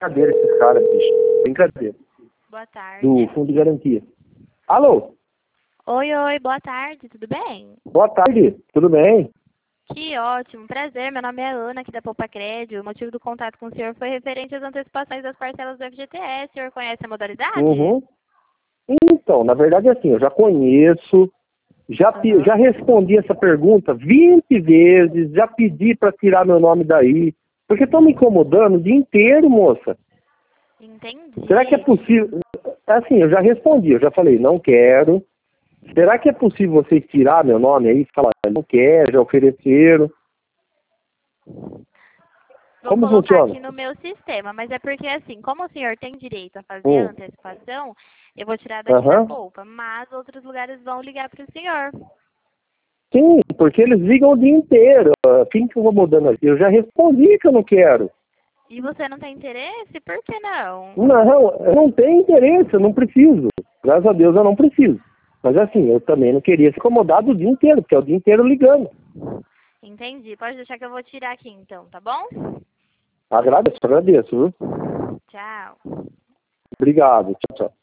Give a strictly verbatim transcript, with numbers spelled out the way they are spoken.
brincadeira esses caras, bicho. Brincadeira. Boa tarde. Do Fundo de Garantia. Alô? Oi, oi, boa tarde, tudo bem? Boa tarde, tudo bem? Que ótimo, prazer, meu nome é Ana, aqui da Poupa Crédito. O motivo do contato com o senhor foi referente às antecipações das parcelas do F G T S. O senhor conhece a modalidade? Uhum. Então, na verdade, assim, eu já conheço, já, pe- Uhum. já respondi essa pergunta vinte vezes, já pedi para tirar meu nome daí, porque estão me incomodando o dia inteiro, moça. Entendi. Será que é possível? Assim, eu já respondi, eu já falei, não quero. Será que é possível vocês tirar meu nome aí? Falar, não quero, já ofereceram. Vou Como colocar funciona? aqui no meu sistema, mas é porque assim, como o senhor tem direito a fazer a Hum. antecipação, eu vou tirar daqui da Aham. Poupa, mas outros lugares vão ligar para o senhor. Sim, porque eles ligam o dia inteiro. Ah, Quem que eu vou mudando aqui? Eu já respondi que eu não quero. E você não tem interesse? Por que não? Não, eu não tenho interesse, eu não preciso. Graças a Deus eu não preciso. Mas assim, eu também não queria ser incomodado o dia inteiro, porque é o dia inteiro ligando. Entendi. Pode deixar que eu vou tirar aqui então, tá bom? Agradeço, agradeço, viu? Tchau. Obrigado, tchau, tchau.